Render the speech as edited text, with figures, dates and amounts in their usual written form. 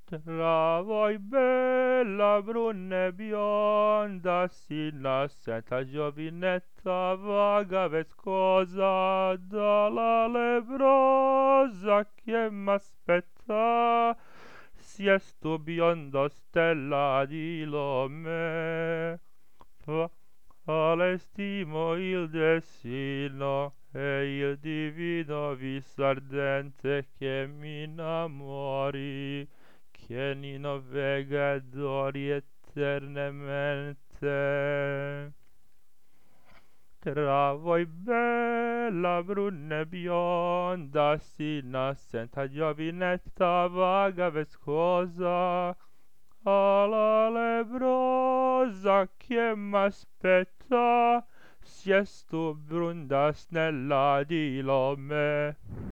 Tra voi bella bruna e bionda, s'innocenta giovinetta vaga vescosa, dalla lebrosa che m'aspetta, si è sto biondo stella di lome. Stimo il destino e il divino viso ardente che mi innamori, che ni navega e dori eternamente. Tra voi bella bruna e bionda, s'innocenta giovinetta vaga vescosa, alla lebrosa che m'aspetta, si è sto bionda snella di lome.